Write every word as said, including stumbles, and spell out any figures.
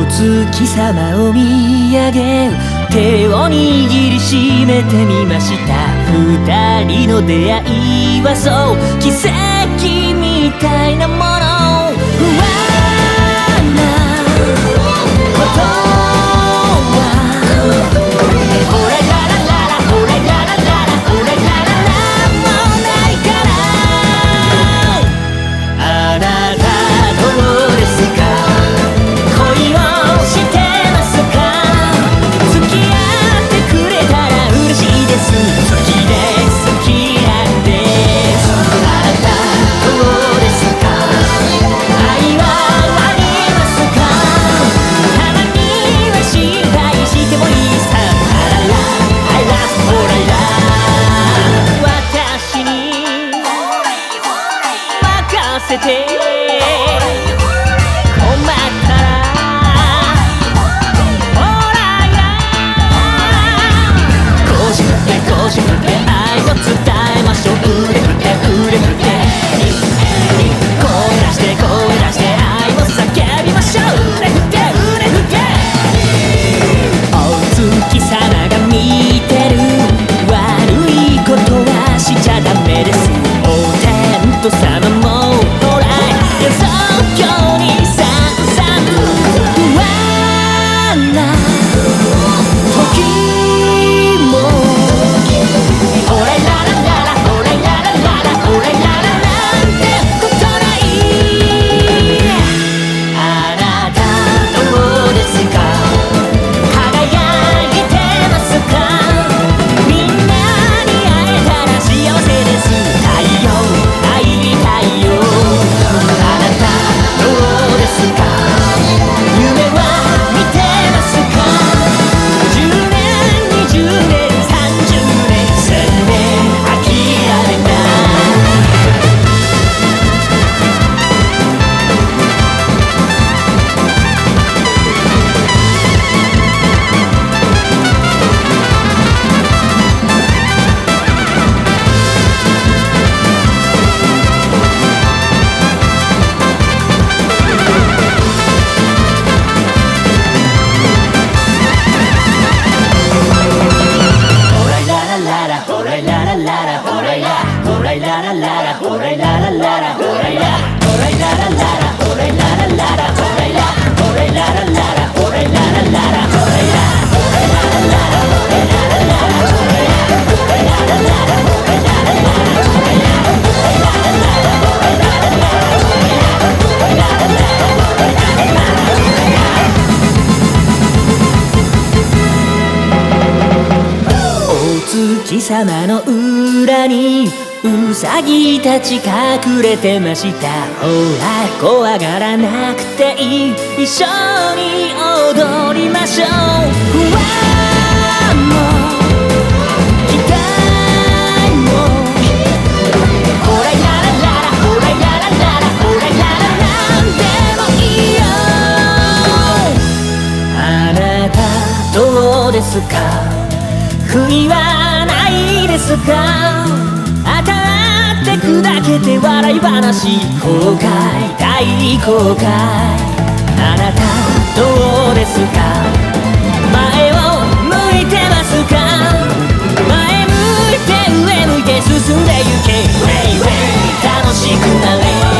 月様を見上げ手を握りしめてみました。二人の出会いはそう奇跡みたいなもの。不安なことはほらララララほらララララほらララなんもないから。あなたどうですか、恋をしてますか、付き合ってくれたら嬉しいです。好きです好きなんです。あなたどうですか、愛はありますか、たまには心配してもいいさ。あららあらほらら私に任せて月様の裏にウサギたち隠れてました。ほら怖がらなくていい、一緒に踊りましょう。不安も期待もほらララララほらララララほらララなんでもいいよ。あなたどうですか、悔いはないですか、当たって砕けて笑い話、後悔大後悔。あなたどうですか、前を向いてますか、前向いて上向いて進んでゆけ。ウェイウェイ楽しくなれ。